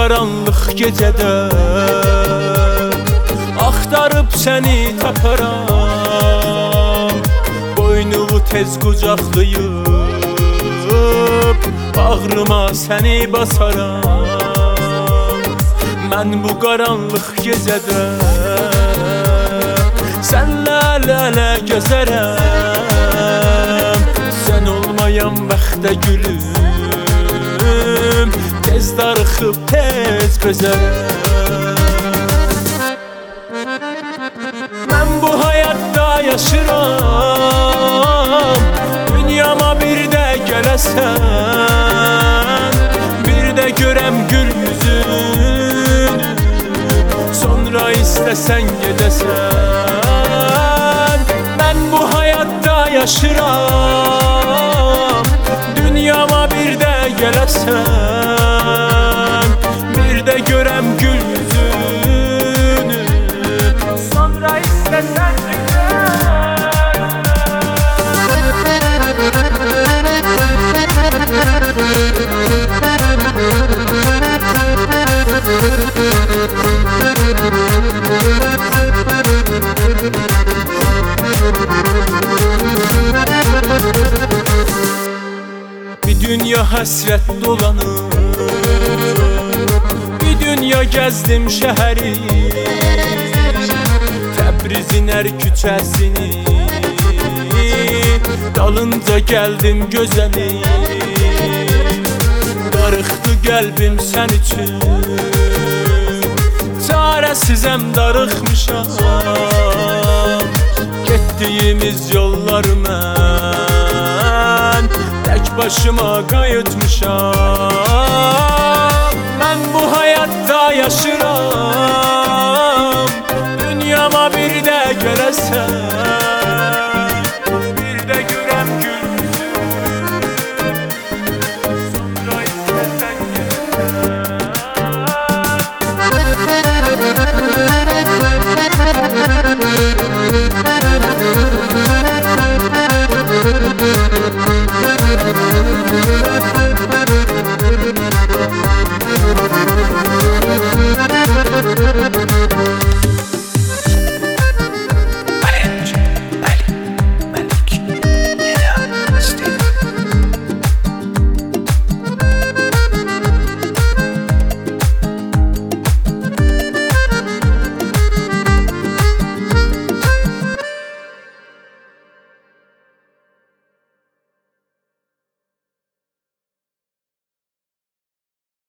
qaranlıq gecədə axtarıb səni taparam. Boynumu tez qucaqlayıb bağrıma səni basaram. Mən bu qaranlıq gecədə sənlə əl-ələ gəzərəm. Sən olmayan bəxtə gülüm tez darıxıb tez bezərəm. Mən bu həyatda yaşıram, dünyama bir də gələsən, bir də görəm gül yüzünü, sonra istəsən gedəsən. Mən bu həyatda yaşıram, dünyama bir də gələsən, bir də görəm gül yüzünü, sonra istəsən bir dünya həsrət dolanır, bir dünya gəzdim şəhəri, Təbrizin hər küçəsini, dalınca gəldim gözəli. Darıxdı qəlbim sən üçün, çarəsizəm darıxmışam. Getdiyimiz yollar mən tək başıma qayıtmışam. Mən bu həyatda yaşıram,